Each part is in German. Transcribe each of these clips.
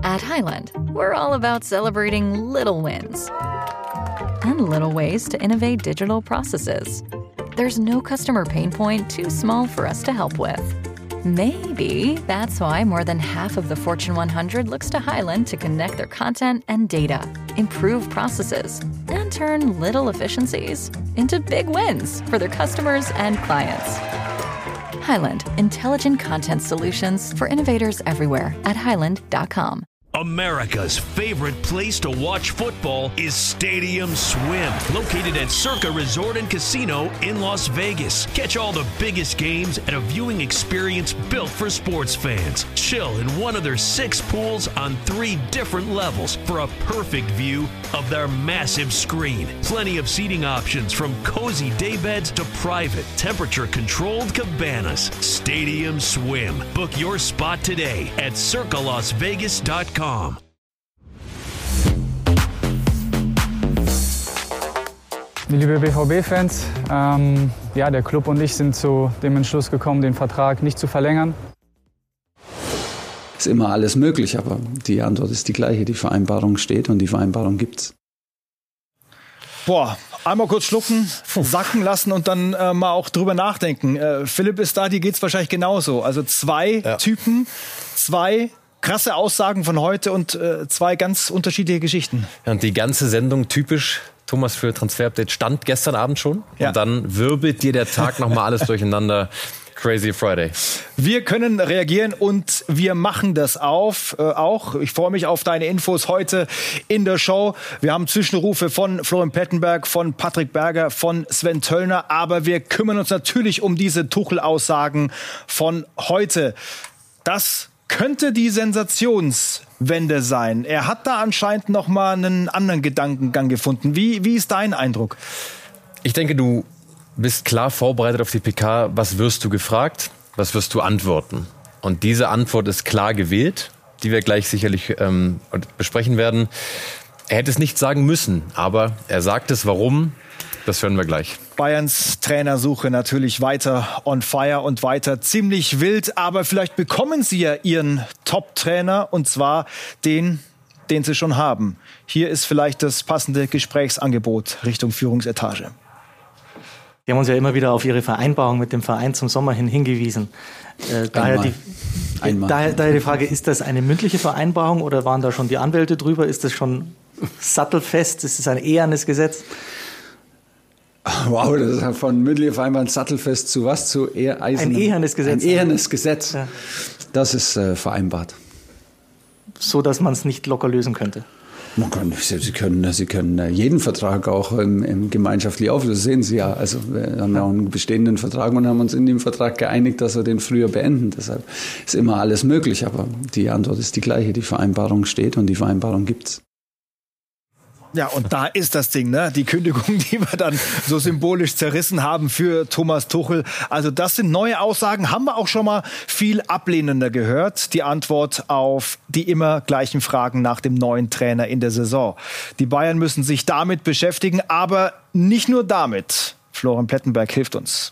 At Highland, we're all about celebrating little wins and little ways to innovate digital processes. There's no customer pain point too small for us to help with. Maybe that's why more than half of the Fortune 100 looks to Highland to connect their content and data, improve processes, and turn little efficiencies into big wins for their customers and clients. Highland, intelligent content solutions for innovators everywhere at highland.com. America's favorite place to watch football is Stadium Swim, located at Circa Resort and Casino in Las Vegas. Catch all the biggest games at a viewing experience built for sports fans. Chill in one of their 6 pools on 3 different levels for a perfect view of their massive screen. Plenty of seating options from cozy daybeds to private, temperature-controlled cabanas. Stadium Swim. Book your spot today at circalasvegas.com. Liebe BVB-Fans, der Club und ich sind zu dem Entschluss gekommen, den Vertrag nicht zu verlängern. Ist immer alles möglich, aber die Antwort ist die gleiche. Die Vereinbarung steht und die Vereinbarung gibt's. Boah, einmal kurz schlucken, sacken lassen und dann mal auch drüber nachdenken. Philipp ist da, dir geht's wahrscheinlich genauso. Also 2 Typen, 2 krasse Aussagen von heute und 2 ganz unterschiedliche Geschichten. Ja, und die ganze Sendung typisch Thomas für Transfer Update stand gestern Abend schon. Ja. Und dann wirbelt dir der Tag nochmal alles durcheinander. Crazy Friday. Wir können reagieren und wir machen das auch. Ich freue mich auf deine Infos heute in der Show. Wir haben Zwischenrufe von Florian Plettenberg, von Patrick Berger, von Sven Töllner. Aber wir kümmern uns natürlich um diese Tuchel-Aussagen von heute. Das könnte die Sensationswende sein. Er hat da anscheinend noch mal einen anderen Gedankengang gefunden. Wie ist dein Eindruck? Ich denke, du bist klar vorbereitet auf die PK. Was wirst du gefragt? Was wirst du antworten? Und diese Antwort ist klar gewählt, die wir gleich sicherlich besprechen werden. Er hätte es nicht sagen müssen, aber er sagt es. Warum? Das hören wir gleich. Bayerns Trainersuche natürlich weiter on fire und weiter ziemlich wild. Aber vielleicht bekommen sie ja ihren Top-Trainer, und zwar den sie schon haben. Hier ist vielleicht das passende Gesprächsangebot Richtung Führungsetage. Sie haben uns ja immer wieder auf Ihre Vereinbarung mit dem Verein zum Sommer hingewiesen. Daher die Frage, ist das eine mündliche Vereinbarung oder waren da schon die Anwälte drüber? Ist das schon sattelfest? Ist das ein ehernes Gesetz? Wow, das ist ja von mündlicher Vereinbarung sattelfest zu was? Zu ein ehernes Gesetz. Ein ehernes Gesetz. Ja. Das ist vereinbart. So, dass man es nicht locker lösen könnte. Sie können jeden Vertrag auch im gemeinschaftlich auflösen. Das sehen Sie ja. Also wir haben ja auch einen bestehenden Vertrag und haben uns in dem Vertrag geeinigt, dass wir den früher beenden. Deshalb ist immer alles möglich. Aber die Antwort ist die gleiche. Die Vereinbarung steht und die Vereinbarung gibt's. Ja, und da ist das Ding, ne? Die Kündigung, die wir dann so symbolisch zerrissen haben für Thomas Tuchel. Also das sind neue Aussagen, haben wir auch schon mal viel ablehnender gehört. Die Antwort auf die immer gleichen Fragen nach dem neuen Trainer in der Saison. Die Bayern müssen sich damit beschäftigen, aber nicht nur damit. Florian Plettenberg hilft uns.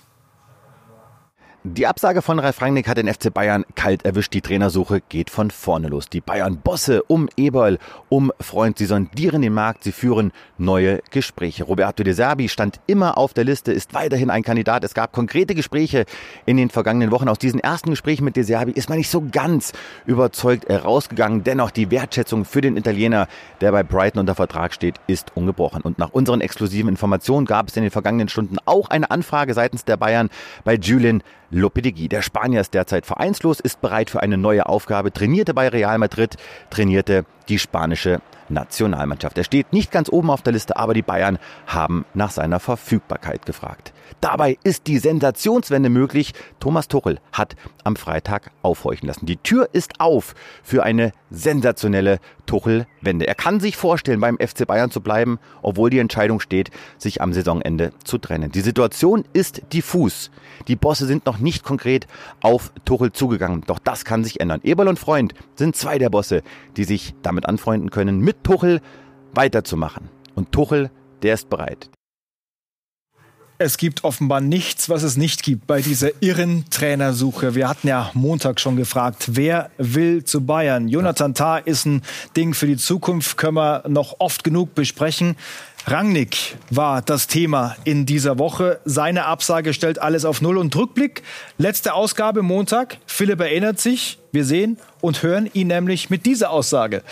Die Absage von Ralf Rangnick hat den FC Bayern kalt erwischt. Die Trainersuche geht von vorne los. Die Bayern-Bosse um Eberl, um Freund, sie sondieren den Markt, sie führen neue Gespräche. Roberto De Zerbi stand immer auf der Liste, ist weiterhin ein Kandidat. Es gab konkrete Gespräche in den vergangenen Wochen. Aus diesen ersten Gesprächen mit De Zerbi ist man nicht so ganz überzeugt herausgegangen. Dennoch die Wertschätzung für den Italiener, der bei Brighton unter Vertrag steht, ist ungebrochen. Und nach unseren exklusiven Informationen gab es in den vergangenen Stunden auch eine Anfrage seitens der Bayern bei Julian Lopetegui. Der Spanier ist derzeit vereinslos, ist bereit für eine neue Aufgabe, trainierte bei Real Madrid, trainierte die spanische Nationalmannschaft. Er steht nicht ganz oben auf der Liste, aber die Bayern haben nach seiner Verfügbarkeit gefragt. Dabei ist die Sensationswende möglich. Thomas Tuchel hat am Freitag aufhorchen lassen. Die Tür ist auf für eine sensationelle Tuchel-Wende. Er kann sich vorstellen, beim FC Bayern zu bleiben, obwohl die Entscheidung steht, sich am Saisonende zu trennen. Die Situation ist diffus. Die Bosse sind noch nicht konkret auf Tuchel zugegangen. Doch das kann sich ändern. Eberl und Freund sind 2 der Bosse, die sich damit anfreunden können, mit Tuchel weiterzumachen. Und Tuchel, der ist bereit. Es gibt offenbar nichts, was es nicht gibt bei dieser irren Trainersuche. Wir hatten ja Montag schon gefragt, wer will zu Bayern? Jonathan Tah ist ein Ding für die Zukunft, können wir noch oft genug besprechen. Rangnick war das Thema in dieser Woche. Seine Absage stellt alles auf Null. Und Rückblick, letzte Ausgabe Montag. Philipp erinnert sich, wir sehen und hören ihn nämlich mit dieser Aussage.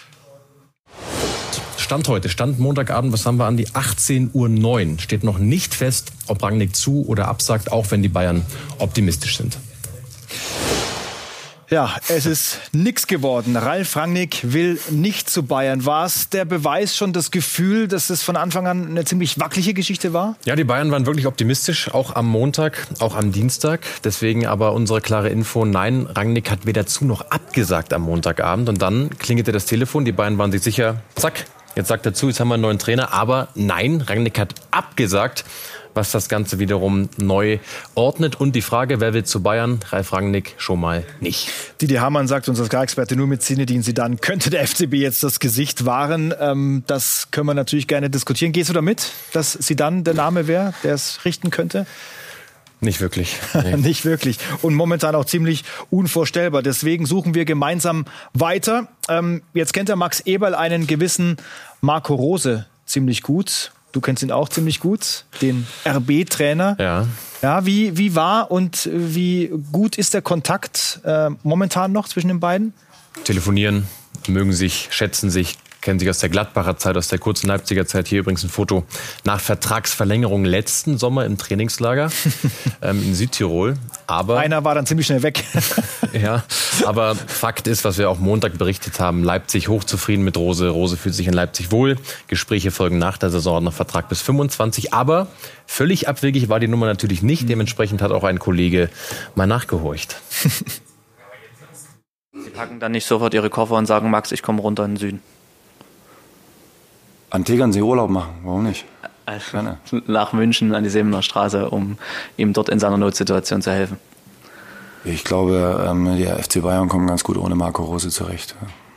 Stand Montagabend, was haben wir an die 18:09 Uhr. Steht noch nicht fest, ob Rangnick zu- oder absagt, auch wenn die Bayern optimistisch sind. Ja, es ist nix geworden. Ralf Rangnick will nicht zu Bayern. War es der Beweis schon, das Gefühl, dass es von Anfang an eine ziemlich wackelige Geschichte war? Ja, die Bayern waren wirklich optimistisch, auch am Montag, auch am Dienstag. Deswegen aber unsere klare Info, nein, Rangnick hat weder zu noch abgesagt am Montagabend. Und dann klingelte das Telefon, die Bayern waren sich sicher, zack, jetzt sagt er zu, jetzt haben wir einen neuen Trainer. Aber nein, Rangnick hat abgesagt, was das Ganze wiederum neu ordnet. Und die Frage, wer will zu Bayern? Ralf Rangnick schon mal nicht. Didi Hamann sagt, unser Sky-Experte, nur mit Zinedine Zidane könnte der FCB jetzt das Gesicht wahren. Das können wir natürlich gerne diskutieren. Gehst du damit, dass Zidane der Name wäre, der es richten könnte? Nicht wirklich. Nee. Nicht wirklich. Und momentan auch ziemlich unvorstellbar. Deswegen suchen wir gemeinsam weiter. Jetzt kennt der Max Eberl einen gewissen Marco Rose ziemlich gut. Du kennst ihn auch ziemlich gut, den RB-Trainer. Ja. Ja, wie war und wie gut ist der Kontakt momentan noch zwischen den beiden? Telefonieren, mögen sich, schätzen sich, kennen sich aus der Gladbacher Zeit, aus der kurzen Leipziger Zeit. Hier übrigens ein Foto nach Vertragsverlängerung letzten Sommer im Trainingslager in Südtirol. Aber einer war dann ziemlich schnell weg. Ja, aber Fakt ist, was wir auch Montag berichtet haben, Leipzig hochzufrieden mit Rose. Rose fühlt sich in Leipzig wohl. Gespräche folgen nach der Saison, noch Vertrag bis 25. Aber völlig abwegig war die Nummer natürlich nicht. Dementsprechend hat auch ein Kollege mal nachgehorcht. Sie packen dann nicht sofort ihre Koffer und sagen, Max, ich komme runter in den Süden. An Tegernsee Urlaub machen, warum nicht? Also, nach München an die Sebener Straße, um ihm dort in seiner Notsituation zu helfen. Ich glaube, der FC Bayern kommt ganz gut ohne Marco Rose zurecht.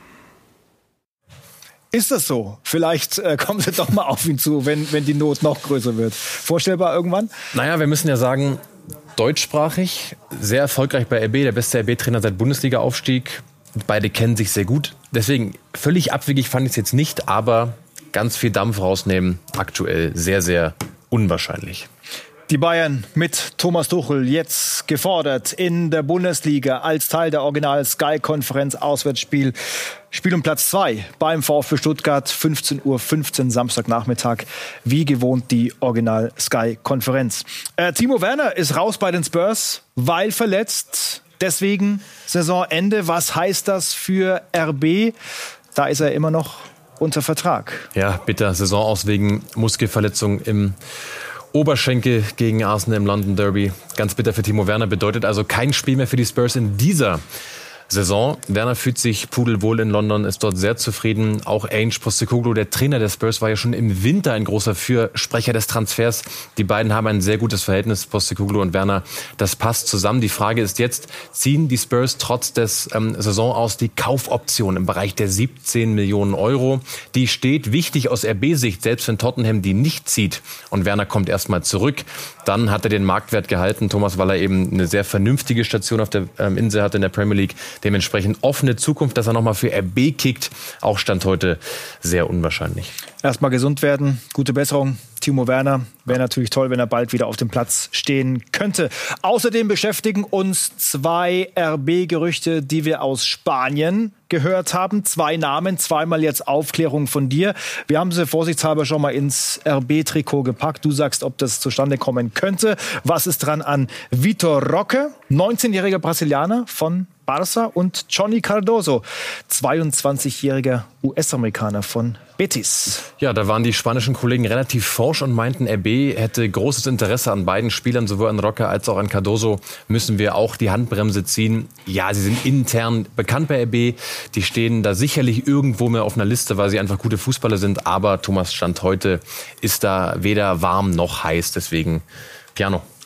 Ist das so? Vielleicht kommen sie doch mal auf ihn zu, wenn die Not noch größer wird. Vorstellbar irgendwann? Naja, wir müssen ja sagen, deutschsprachig, sehr erfolgreich bei RB, der beste RB-Trainer seit Bundesliga-Aufstieg. Beide kennen sich sehr gut. Deswegen völlig abwegig fand ich es jetzt nicht, aber ganz viel Dampf rausnehmen, aktuell sehr, sehr unwahrscheinlich. Die Bayern mit Thomas Tuchel jetzt gefordert in der Bundesliga als Teil der Original-Sky-Konferenz Auswärtsspiel. Spiel um Platz 2 beim VfB Stuttgart, 15:15 Uhr, Samstagnachmittag. Wie gewohnt die Original-Sky-Konferenz. Timo Werner ist raus bei den Spurs, weil verletzt. Deswegen Saisonende. Was heißt das für RB? Da ist er immer noch unter Vertrag. Ja, bitter. Saison aus wegen Muskelverletzung im Oberschenkel gegen Arsenal im London Derby. Ganz bitter für Timo Werner. Bedeutet also kein Spiel mehr für die Spurs in dieser Saison. Werner fühlt sich pudelwohl in London, ist dort sehr zufrieden. Auch Ange Postecoglou, der Trainer der Spurs, war ja schon im Winter ein großer Fürsprecher des Transfers. Die beiden haben ein sehr gutes Verhältnis, Postecoglou und Werner. Das passt zusammen. Die Frage ist jetzt, ziehen die Spurs trotz des Saisonaus die Kaufoption im Bereich der 17 Millionen Euro? Die steht wichtig aus RB-Sicht, selbst wenn Tottenham die nicht zieht und Werner kommt erstmal zurück. Dann hat er den Marktwert gehalten, Thomas, weil er eben eine sehr vernünftige Station auf der Insel hatte in der Premier League. Dementsprechend offene Zukunft, dass er nochmal für RB kickt, auch Stand heute sehr unwahrscheinlich. Erstmal gesund werden, gute Besserung. Timo Werner, wäre natürlich toll, wenn er bald wieder auf dem Platz stehen könnte. Außerdem beschäftigen uns 2 RB-Gerüchte, die wir aus Spanien gehört haben. 2 Namen, zweimal jetzt Aufklärung von dir. Wir haben sie vorsichtshalber schon mal ins RB-Trikot gepackt. Du sagst, ob das zustande kommen könnte. Was ist dran an Vitor Roque, 19-jähriger Brasilianer von Barça, und Johnny Cardoso, 22-jähriger US-Amerikaner von Betis. Ja, da waren die spanischen Kollegen relativ forsch und meinten, RB hätte großes Interesse an beiden Spielern, sowohl an Roque als auch an Cardoso. Müssen wir auch die Handbremse ziehen. Ja, sie sind intern bekannt bei RB. Die stehen da sicherlich irgendwo mehr auf einer Liste, weil sie einfach gute Fußballer sind. Aber Thomas, Stand heute ist da weder warm noch heiß. Deswegen Piano.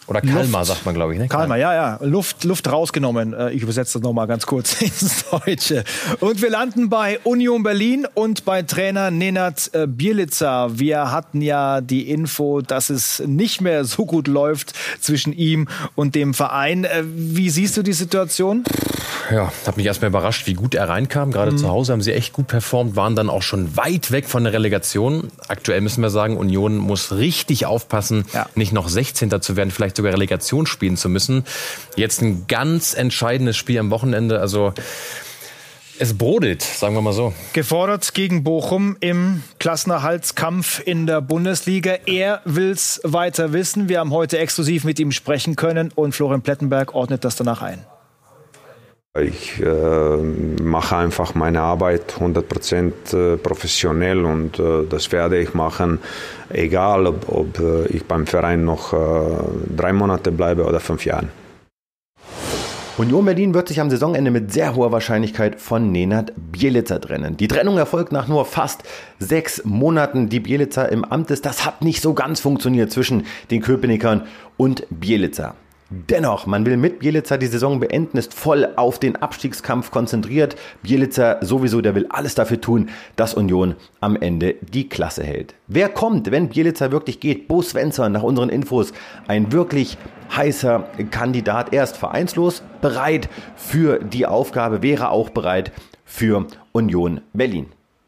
Oder Kalmar, sagt man, glaube ich. Ne? Kalmar, ja. Luft rausgenommen. Ich übersetze das nochmal ganz kurz ins Deutsche. Und wir landen bei Union Berlin und bei Trainer Nenad Bjelica. Wir hatten ja die Info, dass es nicht mehr so gut läuft zwischen ihm und dem Verein. Wie siehst du die Situation? Ja, hat mich erstmal überrascht, wie gut er reinkam. Gerade zu Hause haben sie echt gut performt, waren dann auch schon weit weg von der Relegation. Aktuell müssen wir sagen, Union muss richtig aufpassen, nicht noch 16. zu werden, vielleicht sogar Relegation spielen zu müssen. Jetzt ein ganz entscheidendes Spiel am Wochenende, also es brodelt, sagen wir mal so. Gefordert gegen Bochum im Klassenerhaltskampf in der Bundesliga. Er will's weiter wissen. Wir haben heute exklusiv mit ihm sprechen können und Florian Plettenberg ordnet das danach ein. Ich mache einfach meine Arbeit 100% professionell und das werde ich machen, egal ob ich beim Verein noch 3 Monate bleibe oder 5 Jahre. Union Berlin wird sich am Saisonende mit sehr hoher Wahrscheinlichkeit von Nenad Bjelica trennen. Die Trennung erfolgt nach nur fast 6 Monaten, die Bjelica im Amt ist. Das hat nicht so ganz funktioniert zwischen den Köpenickern und Bjelica. Dennoch, man will mit Bjelica die Saison beenden, ist voll auf den Abstiegskampf konzentriert. Bjelica sowieso, der will alles dafür tun, dass Union am Ende die Klasse hält. Wer kommt, wenn Bjelica wirklich geht? Bo Svensson, nach unseren Infos, ein wirklich heißer Kandidat. Er ist vereinslos, bereit für die Aufgabe, wäre auch bereit für Union Berlin.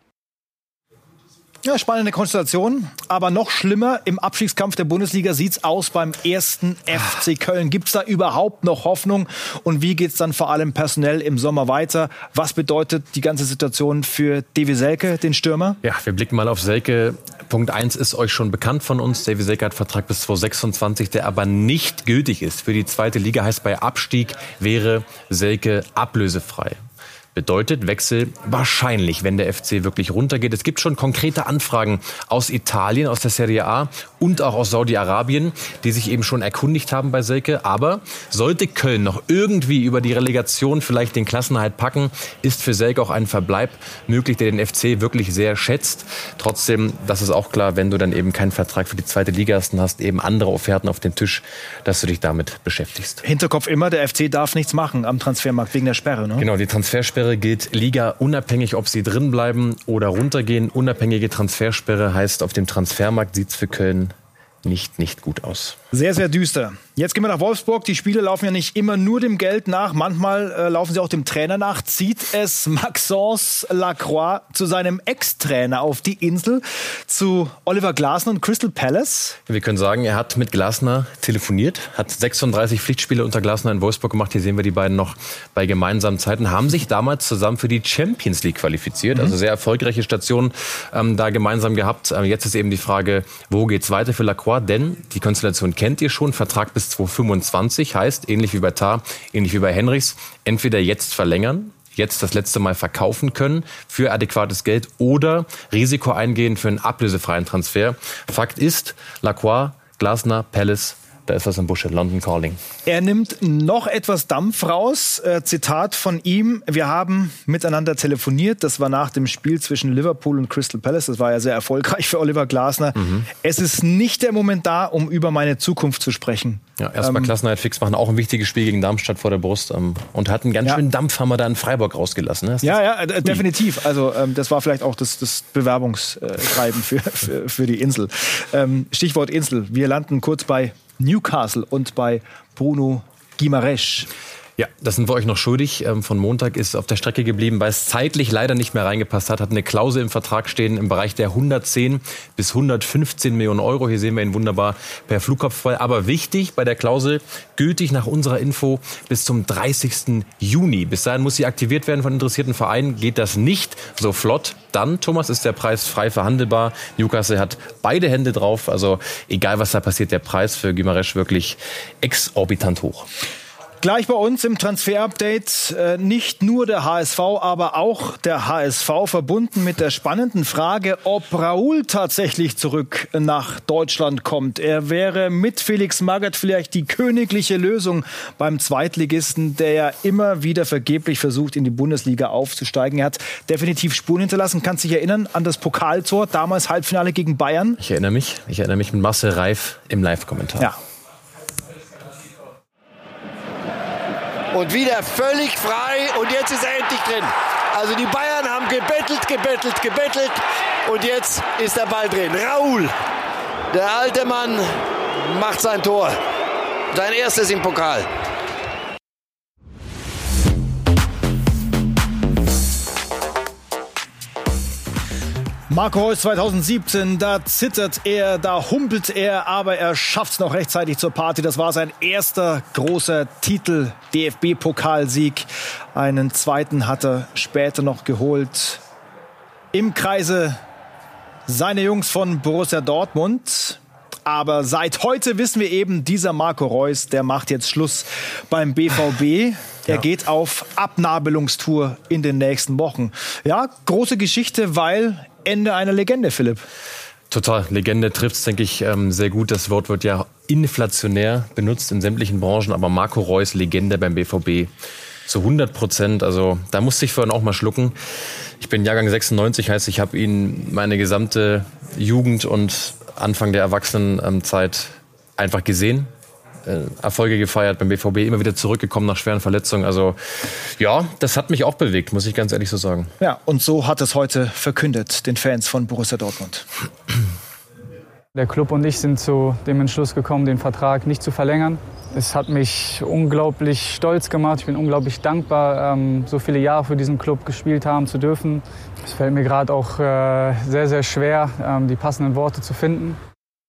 Ja, spannende Konstellation, aber noch schlimmer, im Abstiegskampf der Bundesliga sieht's aus beim 1. FC Köln. Gibt's da überhaupt noch Hoffnung? Und wie geht's dann vor allem personell im Sommer weiter? Was bedeutet die ganze Situation für Davy Selke, den Stürmer? Ja, wir blicken mal auf Selke. Punkt 1 ist euch schon bekannt von uns. Davy Selke hat Vertrag bis 2026, der aber nicht gültig ist für die 2. Liga. Heißt, bei Abstieg wäre Selke ablösefrei. Bedeutet Wechsel wahrscheinlich, wenn der FC wirklich runtergeht. Es gibt schon konkrete Anfragen aus Italien, aus der Serie A und auch aus Saudi-Arabien, die sich eben schon erkundigt haben bei Selke. Aber sollte Köln noch irgendwie über die Relegation vielleicht den Klassenerhalt packen, ist für Selke auch ein Verbleib möglich, der den FC wirklich sehr schätzt. Trotzdem, das ist auch klar, wenn du dann eben keinen Vertrag für die 2. Liga hast und hast eben andere Offerten auf dem Tisch, dass du dich damit beschäftigst. Hinterkopf immer, der FC darf nichts machen am Transfermarkt wegen der Sperre, ne? Genau, die Transfersperre gilt Liga unabhängig, ob sie drin bleiben oder runtergehen. Unabhängige Transfersperre heißt, auf dem Transfermarkt sieht es für Köln nicht gut aus. Sehr, sehr düster. Jetzt gehen wir nach Wolfsburg. Die Spiele laufen ja nicht immer nur dem Geld nach. Manchmal laufen sie auch dem Trainer nach. Zieht es Maxence Lacroix zu seinem Ex-Trainer auf die Insel, zu Oliver Glasner und Crystal Palace? Wir können sagen, er hat mit Glasner telefoniert, hat 36 Pflichtspiele unter Glasner in Wolfsburg gemacht. Hier sehen wir die beiden noch bei gemeinsamen Zeiten. Haben sich damals zusammen für die Champions League qualifiziert. Also sehr erfolgreiche Station da gemeinsam gehabt. Jetzt ist eben die Frage, wo geht's weiter für Lacroix? Denn die Konstellation kennt ihr schon. Vertrag bis 2025 heißt, ähnlich wie bei Tar, ähnlich wie bei Henrichs, entweder jetzt verlängern, jetzt das letzte Mal verkaufen können für adäquates Geld oder Risiko eingehen für einen ablösefreien Transfer. Fakt ist, Lacroix, Glasner, Palace, da ist was im Busche, London Calling. Er nimmt noch etwas Dampf raus. Zitat von ihm: Wir haben miteinander telefoniert. Das war nach dem Spiel zwischen Liverpool und Crystal Palace. Das war ja sehr erfolgreich für Oliver Glasner. Es ist nicht der Moment da, um über meine Zukunft zu sprechen. Ja, erstmal Klassenerhalt fix machen. Auch ein wichtiges Spiel gegen Darmstadt vor der Brust. Und hat einen ganz schönen Dampfhammer da in Freiburg rausgelassen. Ne? Ja, definitiv. Also das war vielleicht auch das Bewerbungsschreiben für die Insel. Stichwort Insel. Wir landen kurz bei Newcastle und bei Bruno Guimaraes. Ja, das sind wir euch noch schuldig. Von Montag ist auf der Strecke geblieben, weil es zeitlich leider nicht mehr reingepasst hat. Hat eine Klausel im Vertrag stehen im Bereich der 110 bis 115 Millionen Euro. Hier sehen wir ihn wunderbar per Flugkopf frei. Aber wichtig bei der Klausel, gültig nach unserer Info bis zum 30. Juni. Bis dahin muss sie aktiviert werden von interessierten Vereinen. Geht das nicht so flott, dann, Thomas, ist der Preis frei verhandelbar. Newcastle hat beide Hände drauf. Also egal, was da passiert, der Preis für Guimaraes wirklich exorbitant hoch. Gleich bei uns im Transfer-Update nicht nur der HSV, aber auch der HSV, verbunden mit der spannenden Frage, ob Raúl tatsächlich zurück nach Deutschland kommt. Er wäre mit Felix Magath vielleicht die königliche Lösung beim Zweitligisten, der ja immer wieder vergeblich versucht, in die Bundesliga aufzusteigen. Er hat definitiv Spuren hinterlassen. Kannst dich erinnern an das Pokaltor, damals Halbfinale gegen Bayern? Ich erinnere mich mit Marcel Reif im Live-Kommentar. Ja. Und wieder völlig frei und jetzt ist er endlich drin. Also die Bayern haben gebettelt und jetzt ist der Ball drin. Raúl, der alte Mann, macht sein Tor. Sein erstes im Pokal. Marco Reus 2017, da zittert er, da humpelt er, aber er schafft es noch rechtzeitig zur Party. Das war sein erster großer Titel, DFB-Pokalsieg. Einen zweiten hat er später noch geholt. Im Kreise seine Jungs von Borussia Dortmund. Aber seit heute wissen wir eben, dieser Marco Reus, der macht jetzt Schluss beim BVB. Er geht auf Abnabelungstour in den nächsten Wochen. Ja, große Geschichte, weil Ende einer Legende, Philipp. Total. Legende trifft es, denke ich, sehr gut. Das Wort wird ja inflationär benutzt in sämtlichen Branchen. Aber Marco Reus, Legende beim BVB, zu 100%. Also da musste ich vorhin auch mal schlucken. Ich bin Jahrgang 96, heißt, ich habe ihn meine gesamte Jugend und Anfang der Erwachsenenzeit einfach gesehen. Erfolge gefeiert beim BVB, immer wieder zurückgekommen nach schweren Verletzungen. Also ja, das hat mich auch bewegt, muss ich ganz ehrlich so sagen. Ja, und so hat es heute verkündet, den Fans von Borussia Dortmund. Der Club und ich sind zu dem Entschluss gekommen, den Vertrag nicht zu verlängern. Es hat mich unglaublich stolz gemacht. Ich bin unglaublich dankbar, so viele Jahre für diesen Club gespielt haben zu dürfen. Es fällt mir gerade auch sehr, sehr schwer, die passenden Worte zu finden.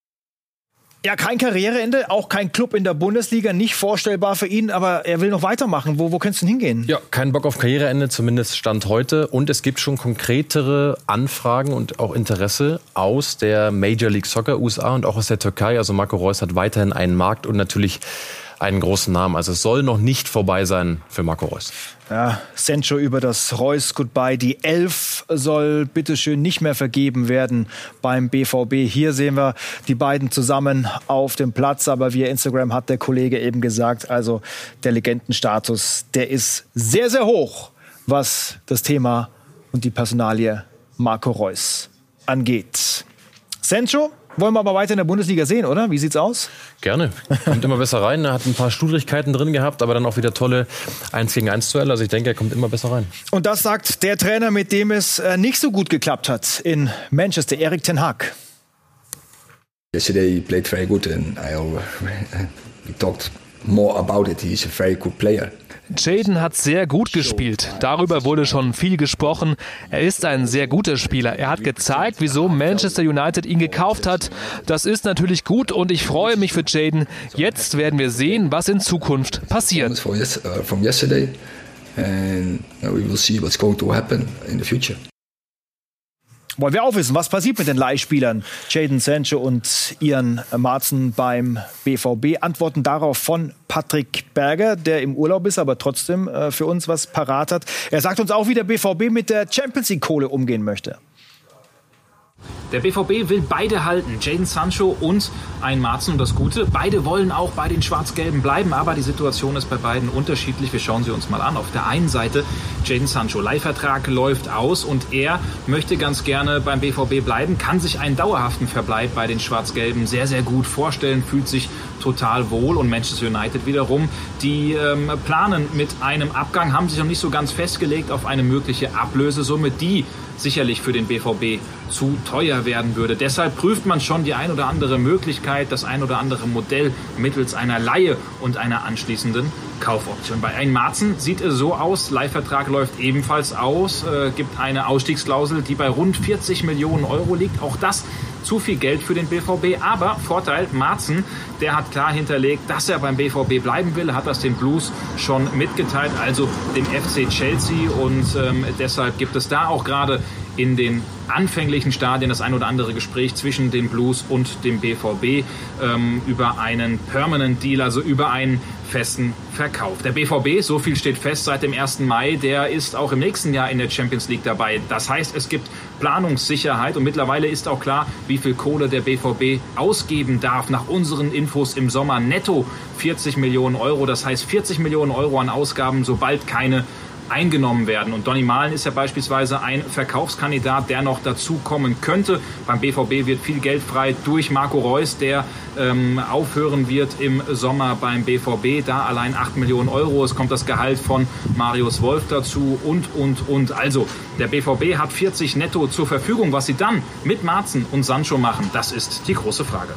Ja, kein Karriereende, auch kein Club in der Bundesliga, nicht vorstellbar für ihn, aber er will noch weitermachen. Wo kannst du denn hingehen? Ja, kein Bock auf Karriereende, zumindest Stand heute. Und es gibt schon konkretere Anfragen und auch Interesse aus der Major League Soccer USA und auch aus der Türkei. Also Marco Reus hat weiterhin einen Markt und natürlich einen großen Namen. Also es soll noch nicht vorbei sein für Marco Reus. Ja, Sancho über das Reus Goodbye. Die 11 soll bitteschön nicht mehr vergeben werden beim BVB. Hier sehen wir die beiden zusammen auf dem Platz. Aber via Instagram hat der Kollege eben gesagt, also der Legendenstatus, der ist sehr, sehr hoch, was das Thema und die Personalie Marco Reus angeht. Sancho wollen wir aber weiter in der Bundesliga sehen, oder? Wie sieht's aus? Gerne. Kommt immer besser rein. Er hat ein paar Schludrigkeiten drin gehabt, aber dann auch wieder tolle 1-gegen-1-Duelle. Also ich denke, er kommt immer besser rein. Und das sagt der Trainer, mit dem es nicht so gut geklappt hat in Manchester, Erik ten Hag. Yesterday he played very good and we talked more about it. He's a very good player. Jadon hat sehr gut gespielt. Darüber wurde schon viel gesprochen. Er ist ein sehr guter Spieler. Er hat gezeigt, wieso Manchester United ihn gekauft hat. Das ist natürlich gut und ich freue mich für Jadon. Jetzt werden wir sehen, was in Zukunft passiert. From yesterday and we will see what's going to happen in the future. Wollen wir auch wissen, was passiert mit den Leihspielern Jadon Sancho und Ian Maatsen beim BVB? Antworten darauf von Patrick Berger, der im Urlaub ist, aber trotzdem für uns was parat hat. Er sagt uns auch, wie der BVB mit der Champions League Kohle umgehen möchte. Der BVB will beide halten, Jadon Sancho und Ian Maatsen. Und das Gute, beide wollen auch bei den Schwarz-Gelben bleiben, aber die Situation ist bei beiden unterschiedlich. Wir schauen sie uns mal an. Auf der einen Seite Jadon Sancho, Leihvertrag läuft aus und er möchte ganz gerne beim BVB bleiben, kann sich einen dauerhaften Verbleib bei den Schwarz-Gelben sehr, sehr gut vorstellen, fühlt sich total wohl. Und Manchester United wiederum, die planen mit einem Abgang, haben sich noch nicht so ganz festgelegt auf eine mögliche Ablösesumme, die sicherlich für den BVB zu teuer werden würde. Deshalb prüft man schon die ein oder andere Möglichkeit, das ein oder andere Modell mittels einer Leihe und einer anschließenden Kaufoption. Bei Ian Maatsen sieht es so aus, Leihvertrag läuft ebenfalls aus, gibt eine Ausstiegsklausel, die bei rund 40 Millionen Euro liegt. Auch das zu viel Geld für den BVB, aber Vorteil, Maatsen, der hat klar hinterlegt, dass er beim BVB bleiben will, hat das den Blues schon mitgeteilt, also dem FC Chelsea und deshalb gibt es da auch gerade in den anfänglichen Stadien das ein oder andere Gespräch zwischen den Blues und dem BVB über einen Permanent Deal, also über einen festen Verkauf. Der BVB, so viel steht fest seit dem 1. Mai, der ist auch im nächsten Jahr in der Champions League dabei. Das heißt, es gibt Planungssicherheit und mittlerweile ist auch klar, wie viel Kohle der BVB ausgeben darf. Nach unseren Infos im Sommer netto 40 Millionen Euro. Das heißt 40 Millionen Euro an Ausgaben, sobald keine eingenommen werden. Und Donny Malen ist ja beispielsweise ein Verkaufskandidat, der noch dazu kommen könnte. Beim BVB wird viel Geld frei durch Marco Reus, der aufhören wird im Sommer beim BVB. Da allein 8 Millionen Euro. Es kommt das Gehalt von Marius Wolf dazu und. Also, der BVB hat 40 netto zur Verfügung. Was sie dann mit Marzen und Sancho machen, das ist die große Frage.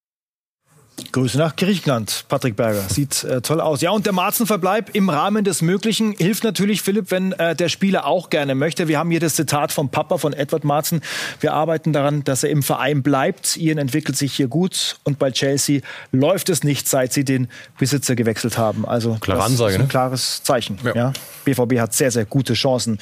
Grüße nach Griechenland, Patrick Berger. Sieht toll aus. Ja, und der Marzen-Verbleib im Rahmen des Möglichen hilft natürlich, Philipp, wenn der Spieler auch gerne möchte. Wir haben hier das Zitat vom Papa von Edward Marzen. Wir arbeiten daran, dass er im Verein bleibt. Ian entwickelt sich hier gut und bei Chelsea läuft es nicht, seit sie den Besitzer gewechselt haben. Also klare Ansage, ist ein klares Zeichen. Ja. BVB hat sehr, sehr gute Chancen.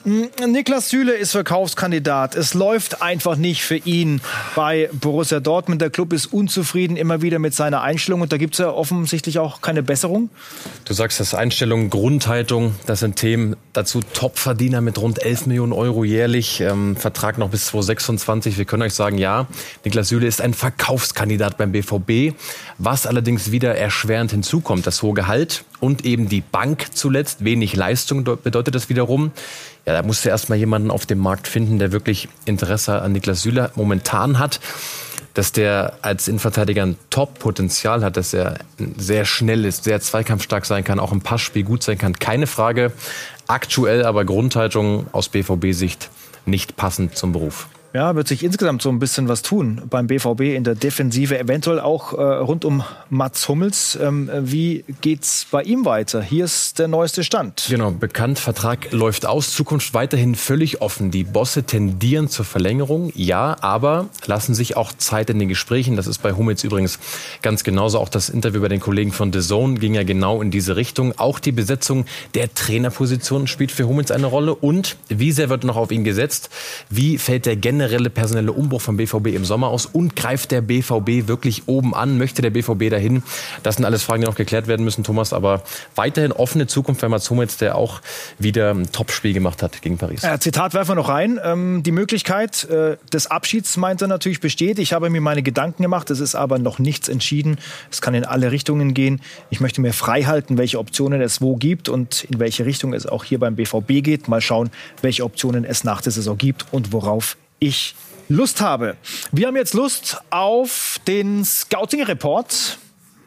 Niklas Süle ist Verkaufskandidat. Es läuft einfach nicht für ihn bei Borussia Dortmund. Der Club ist unzufrieden immer wieder mit seiner Einstellung und da gibt es ja offensichtlich auch keine Besserung. Du sagst das, Einstellung, Grundhaltung, das sind Themen. Dazu Topverdiener mit rund 11 Millionen Euro jährlich, Vertrag noch bis 2026. Wir können euch sagen, ja, Niklas Süle ist ein Verkaufskandidat beim BVB. Was allerdings wieder erschwerend hinzukommt, das hohe Gehalt und eben die Bank zuletzt, wenig Leistung bedeutet das wiederum. Ja, da musst du erstmal jemanden auf dem Markt finden, der wirklich Interesse an Niklas Süle momentan hat. Dass der als Innenverteidiger ein Top-Potenzial hat, dass er sehr schnell ist, sehr zweikampfstark sein kann, auch im Passspiel gut sein kann, keine Frage. Aktuell aber Grundhaltung aus BVB-Sicht nicht passend zum Beruf. Ja, wird sich insgesamt so ein bisschen was tun beim BVB in der Defensive, eventuell auch rund um Mats Hummels. Wie geht's bei ihm weiter? Hier ist der neueste Stand. Genau, bekannt, Vertrag läuft aus, Zukunft weiterhin völlig offen. Die Bosse tendieren zur Verlängerung, ja, aber lassen sich auch Zeit in den Gesprächen. Das ist bei Hummels übrigens ganz genauso. Auch das Interview bei den Kollegen von DAZN ging ja genau in diese Richtung. Auch die Besetzung der Trainerposition spielt für Hummels eine Rolle. Und wie sehr wird noch auf ihn gesetzt? Wie fällt der generelle personelle Umbruch vom BVB im Sommer aus und greift der BVB wirklich oben an? Möchte der BVB dahin? Das sind alles Fragen, die noch geklärt werden müssen, Thomas. Aber weiterhin offene Zukunft für Mats Hummels, der auch wieder ein Topspiel gemacht hat gegen Paris. Zitat werfen wir noch rein. Die Möglichkeit des Abschieds, meint er, natürlich besteht. Ich habe mir meine Gedanken gemacht. Es ist aber noch nichts entschieden. Es kann in alle Richtungen gehen. Ich möchte mir frei halten, welche Optionen es wo gibt und in welche Richtung es auch hier beim BVB geht. Mal schauen, welche Optionen es nach der Saison gibt und worauf ich Lust habe. Wir haben jetzt Lust auf den Scouting-Report.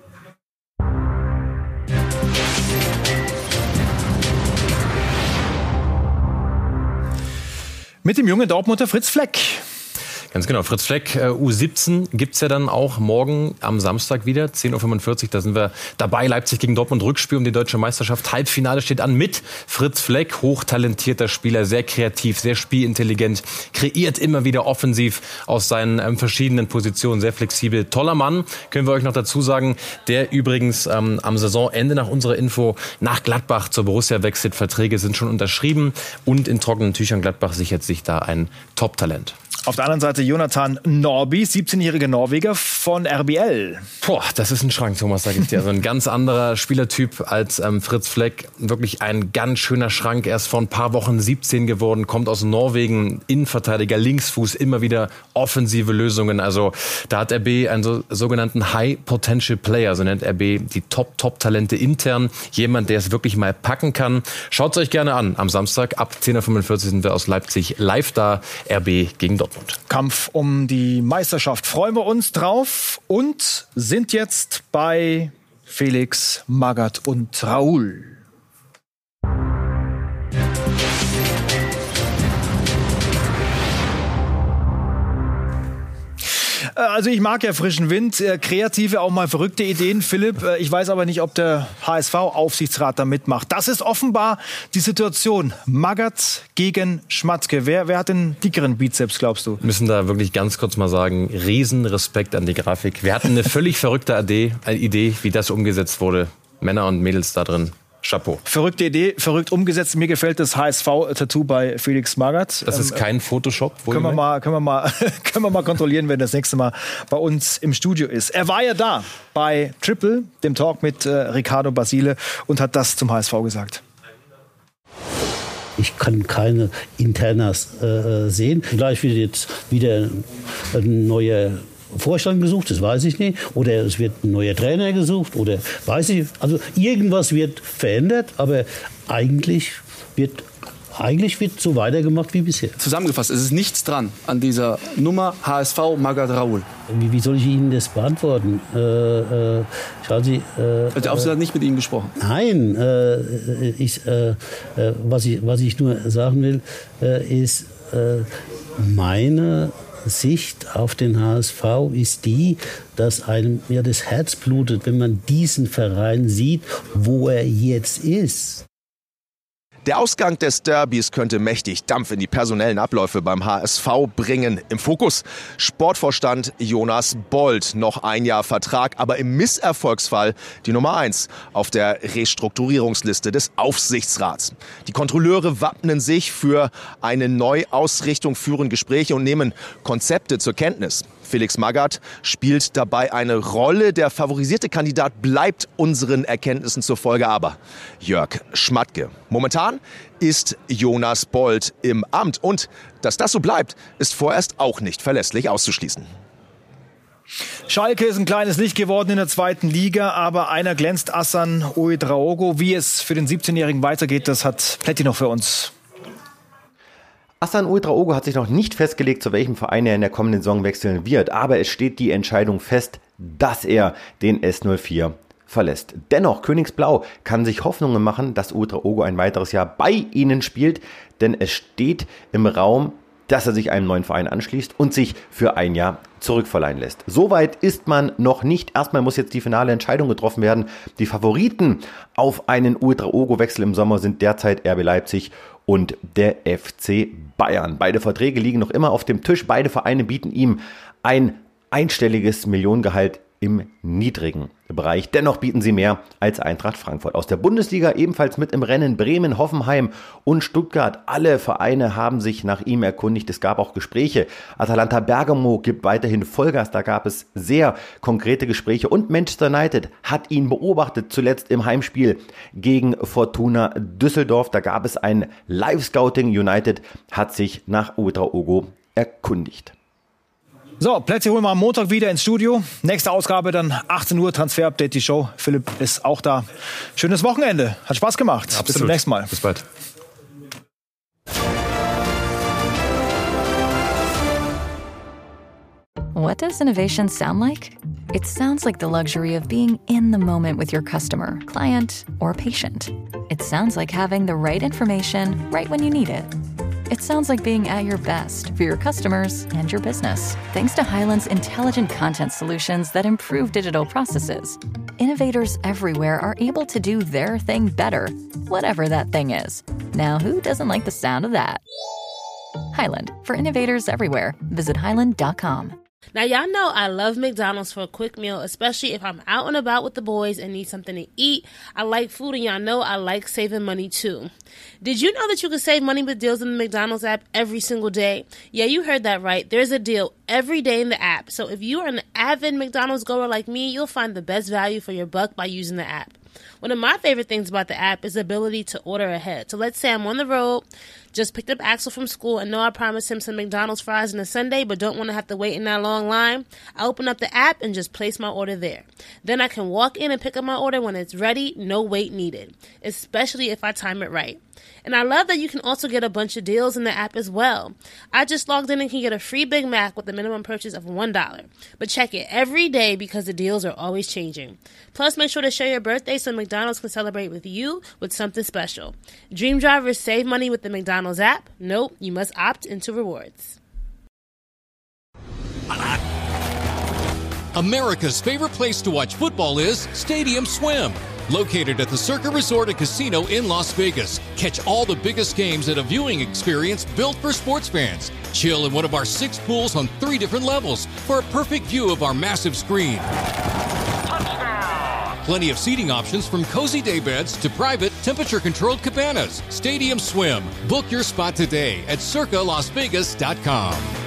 Mit dem jungen Dortmunder Fritz Fleck. Ganz genau, Fritz Fleck, U17 gibt's ja dann auch morgen am Samstag wieder, 10.45 Uhr, da sind wir dabei, Leipzig gegen Dortmund, Rückspiel um die Deutsche Meisterschaft, Halbfinale steht an mit Fritz Fleck, hochtalentierter Spieler, sehr kreativ, sehr spielintelligent, kreiert immer wieder offensiv aus seinen verschiedenen Positionen, sehr flexibel, toller Mann, können wir euch noch dazu sagen, der übrigens am Saisonende nach unserer Info nach Gladbach zur Borussia wechselt, Verträge sind schon unterschrieben und in trockenen Tüchern Gladbach sichert sich da ein Top-Talent. Auf der anderen Seite Jonathan Norby, 17-jähriger Norweger von RBL. Boah, das ist ein Schrank, Thomas, sag ich dir. Also ein ganz anderer Spielertyp als Fritz Fleck. Wirklich ein ganz schöner Schrank. Erst vor ein paar Wochen 17 geworden, kommt aus Norwegen, Innenverteidiger, Linksfuß, immer wieder offensive Lösungen. Also da hat RB einen sogenannten High Potential Player, so nennt RB die Top-Talente intern. Jemand, der es wirklich mal packen kann. Schaut es euch gerne an. Am Samstag ab 10.45 Uhr sind wir aus Leipzig live da. RB gegen Dortmund. Kampf um die Meisterschaft. Freuen wir uns drauf und sind jetzt bei Felix Magath und Raoul. Also ich mag ja frischen Wind, kreative, auch mal verrückte Ideen, Philipp. Ich weiß aber nicht, ob der HSV-Aufsichtsrat da mitmacht. Das ist offenbar die Situation. Magath gegen Schmatzke. Wer hat den dickeren Bizeps, glaubst du? Wir müssen da wirklich ganz kurz mal sagen, riesen Respekt an die Grafik. Wir hatten eine völlig verrückte Idee, wie das umgesetzt wurde. Männer und Mädels da drin. Chapeau. Verrückte Idee, verrückt umgesetzt. Mir gefällt das HSV-Tattoo bei Felix Magath. Das ist kein Photoshop. Können wir mal kontrollieren, wenn das nächste Mal bei uns im Studio ist. Er war ja da bei Triple, dem Talk mit Ricardo Basile, und hat das zum HSV gesagt. Ich kann keine Internas sehen. Vielleicht wird jetzt wieder ein neuer Vorstand gesucht, das weiß ich nicht. Oder es wird ein neuer Trainer gesucht, oder weiß ich. Also irgendwas wird verändert, aber eigentlich wird so weitergemacht wie bisher. Zusammengefasst, es ist nichts dran an dieser Nummer HSV Magath Raoul. Wie soll ich Ihnen das beantworten? Schauen Sie... Der Aufsichtsrat hat nicht mit Ihnen gesprochen? Nein. Was ich nur sagen will, ist, meine Sicht auf den HSV ist die, dass einem ja das Herz blutet, wenn man diesen Verein sieht, wo er jetzt ist. Der Ausgang des Derbys könnte mächtig Dampf in die personellen Abläufe beim HSV bringen. Im Fokus Sportvorstand Jonas Bold. Noch ein Jahr Vertrag, aber im Misserfolgsfall die Nummer 1 auf der Restrukturierungsliste des Aufsichtsrats. Die Kontrolleure wappnen sich für eine Neuausrichtung, führen Gespräche und nehmen Konzepte zur Kenntnis. Felix Magath spielt dabei eine Rolle. Der favorisierte Kandidat bleibt unseren Erkenntnissen zufolge aber Jörg Schmatke. Momentan ist Jonas Bold im Amt. Und dass das so bleibt, ist vorerst auch nicht verlässlich auszuschließen. Schalke ist ein kleines Licht geworden in der 2. Liga, aber einer glänzt, Hassan Ouedraogo. Wie es für den 17-Jährigen weitergeht, das hat Plätti noch für uns. Hassan Ouedraogo hat sich noch nicht festgelegt, zu welchem Verein er in der kommenden Saison wechseln wird. Aber es steht die Entscheidung fest, dass er den S04 verlässt. Dennoch, Königsblau kann sich Hoffnungen machen, dass Ouedraogo ein weiteres Jahr bei ihnen spielt. Denn es steht im Raum, dass er sich einem neuen Verein anschließt und sich für ein Jahr zurückverleihen lässt. Soweit ist man noch nicht. Erstmal muss jetzt die finale Entscheidung getroffen werden. Die Favoriten auf einen Ouedraogo-Wechsel im Sommer sind derzeit RB Leipzig und der FC Bayern. Beide Verträge liegen noch immer auf dem Tisch. Beide Vereine bieten ihm ein einstelliges Millionengehalt im niedrigen Bereich. Dennoch bieten sie mehr als Eintracht Frankfurt. Aus der Bundesliga ebenfalls mit im Rennen Bremen, Hoffenheim und Stuttgart. Alle Vereine haben sich nach ihm erkundigt. Es gab auch Gespräche. Atalanta Bergamo gibt weiterhin Vollgas. Da gab es sehr konkrete Gespräche. Und Manchester United hat ihn beobachtet, zuletzt im Heimspiel gegen Fortuna Düsseldorf. Da gab es ein Live-Scouting. United hat sich nach Ouedraogo erkundigt. So, Plätze holen wir am Montag wieder ins Studio. Nächste Ausgabe dann 18 Uhr, Transfer-Update, die Show. Philipp ist auch da. Schönes Wochenende. Hat Spaß gemacht. Absolut. Bis zum nächsten Mal. Bis bald. What does innovation sound like? It sounds like the luxury of being in the moment with your customer, client, or patient. It sounds like having the right information right when you need it. It sounds like being at your best for your customers and your business. Thanks to Hyland's intelligent content solutions that improve digital processes, innovators everywhere are able to do their thing better, whatever that thing is. Now, who doesn't like the sound of that? Hyland, for innovators everywhere. Visit hyland.com. Now, y'all know I love McDonald's for a quick meal, especially if I'm out and about with the boys and need something to eat. I like food, and y'all know I like saving money, too. Did you know that you can save money with deals in the McDonald's app every single day? Yeah, you heard that right. There's a deal every day in the app. So if you are an avid McDonald's goer like me, you'll find the best value for your buck by using the app. One of my favorite things about the app is the ability to order ahead. So let's say I'm on the road, just picked up Axel from school, and know I promised him some McDonald's fries on a Sunday, but don't want to have to wait in that long line. I open up the app and just place my order there. Then I can walk in and pick up my order when it's ready, no wait needed, especially if I time it right. And I love that you can also get a bunch of deals in the app as well. I just logged in and can get a free Big Mac with a minimum purchase of $1. But check it every day because the deals are always changing. Plus, make sure to share your birthday so McDonald's can celebrate with you with something special. Dream drivers save money with the McDonald's app. Nope, you must opt into rewards. America's favorite place to watch football is Stadium Swim. Located at the Circa Resort and Casino in Las Vegas. Catch all the biggest games at a viewing experience built for sports fans. Chill in one of our 6 pools on 3 different levels for a perfect view of our massive screen. Plenty of seating options from cozy day beds to private temperature-controlled cabanas. Stadium Swim. Book your spot today at circalasvegas.com.